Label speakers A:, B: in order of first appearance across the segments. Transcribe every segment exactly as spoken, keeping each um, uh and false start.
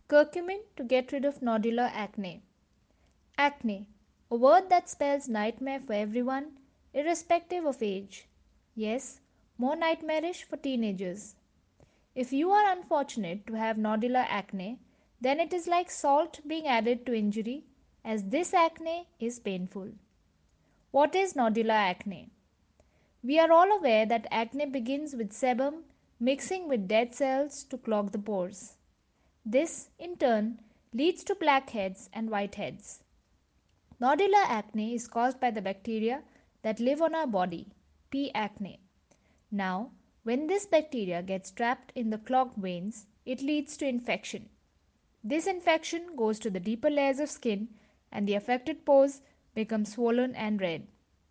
A: Curcumin to get rid of nodular acne. Acne, a word that spells nightmare for everyone, irrespective of age. Yes, more nightmarish for teenagers. If you are unfortunate to have nodular acne, then it is like salt being added to injury, as this acne is painful. What is nodular acne? We are all aware that acne begins with sebum mixing with dead cells to clog the pores. This, in turn, leads to blackheads and whiteheads. Nodular acne is caused by the bacteria that live on our body, P. acne. Now, when this bacteria gets trapped in the clogged veins, it leads to infection. This infection goes to the deeper layers of skin and the affected pores become swollen and red.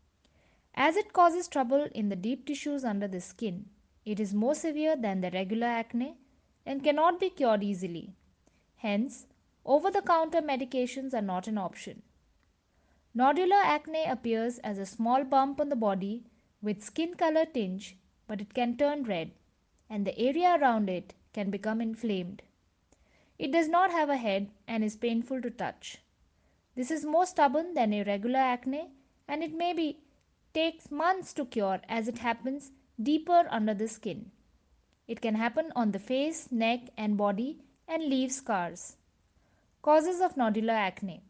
A: As it causes trouble in the deep tissues under the skin, it is more severe than the regular acne and cannot be cured easily. Hence, over-the-counter medications are not an option. Nodular acne appears as a small bump on the body with skin color tinge, but it can turn red, and the area around it can become inflamed. It does not have a head and is painful to touch. This is more stubborn than irregular acne, and it may be takes months to cure as it happens deeper under the skin. It can happen on the face, neck, and body and leave scars. Causes of nodular acne.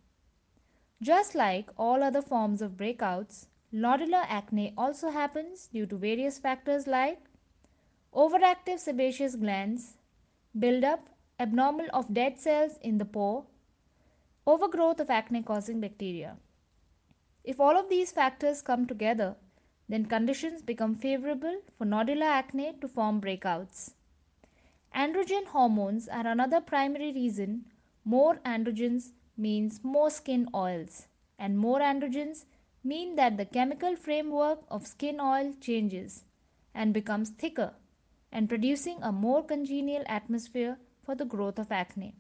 A: Just like all other forms of breakouts, nodular acne also happens due to various factors like overactive sebaceous glands, buildup abnormal of dead cells in the pore, overgrowth of acne-causing bacteria. If all of these factors come together, then conditions become favorable for nodular acne to form breakouts. Androgen hormones are another primary reason. More androgens means more skin oils, and more androgens mean that the chemical framework of skin oil changes and becomes thicker and producing a more congenial atmosphere for the growth of acne.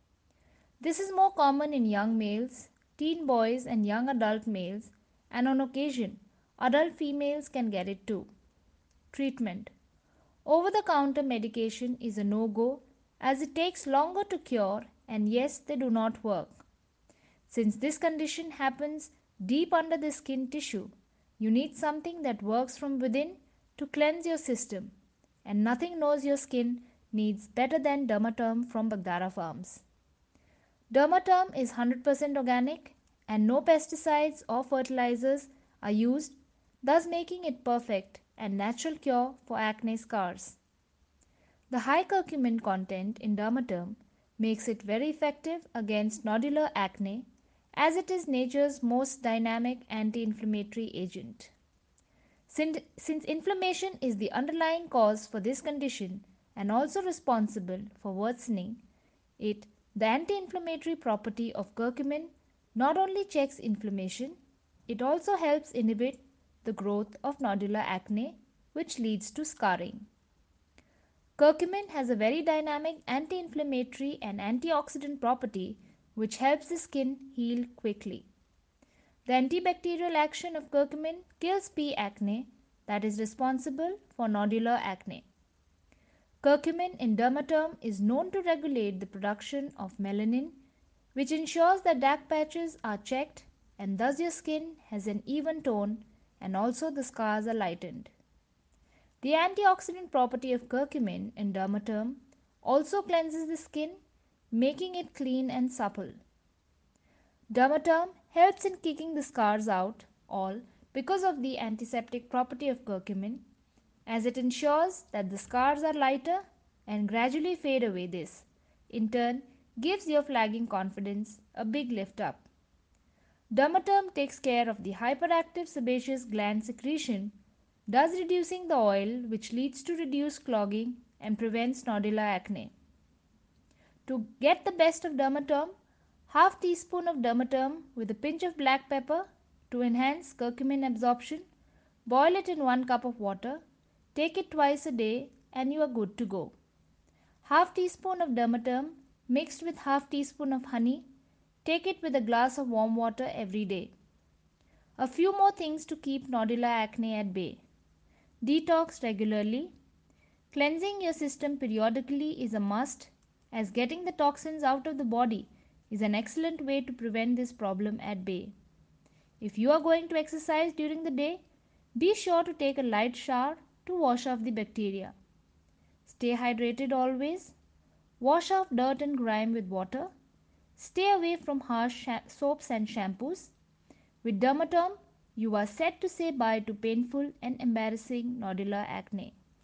A: This is more common in young males, teen boys, and young adult males, and on occasion, adult females can get it too. Treatment. Over-the-counter medication is a no-go as it takes longer to cure, and yes, they do not work. Since this condition happens deep under the skin tissue, you need something that works from within to cleanse your system, and nothing knows your skin needs better than Dermaterm from Bagdara Farms. Dermaterm is one hundred percent organic and no pesticides or fertilizers are used, thus making it perfect and natural cure for acne scars. The high curcumin content in Dermaterm makes it very effective against nodular acne as it is nature's most dynamic anti-inflammatory agent. Since, since inflammation is the underlying cause for this condition and also responsible for worsening it, the anti-inflammatory property of curcumin not only checks inflammation, it also helps inhibit the growth of nodular acne, which leads to scarring. Curcumin has a very dynamic anti-inflammatory and antioxidant property which helps the skin heal quickly. The antibacterial action of curcumin kills P. acne that is responsible for nodular acne. Curcumin in Dermaterm is known to regulate the production of melanin, which ensures that dark patches are checked and thus your skin has an even tone and also the scars are lightened. The antioxidant property of curcumin in Dermaterm also cleanses the skin, making it clean and supple. Dermaterm helps in kicking the scars out, all because of the antiseptic property of curcumin, as it ensures that the scars are lighter and gradually fade away. This, in turn, gives your flagging confidence a big lift up. Dermaterm takes care of the hyperactive sebaceous gland secretion, thus reducing the oil which leads to reduced clogging and prevents nodular acne. To get the best of Dermaterm, half teaspoon of Dermaterm with a pinch of black pepper to enhance curcumin absorption, boil it in one cup of water. Take it twice a day and you are good to go. Half teaspoon of Dermaterm mixed with half teaspoon of honey. Take it with a glass of warm water every day. A few more things to keep nodular acne at bay. Detox regularly. Cleansing your system periodically is a must as getting the toxins out of the body is an excellent way to prevent this problem at bay. If you are going to exercise during the day, be sure to take a light shower to wash off the bacteria. Stay hydrated always. Wash off dirt and grime with water. Stay away from harsh soaps and shampoos. With Dermaterm, you are set to say bye to painful and embarrassing nodular acne.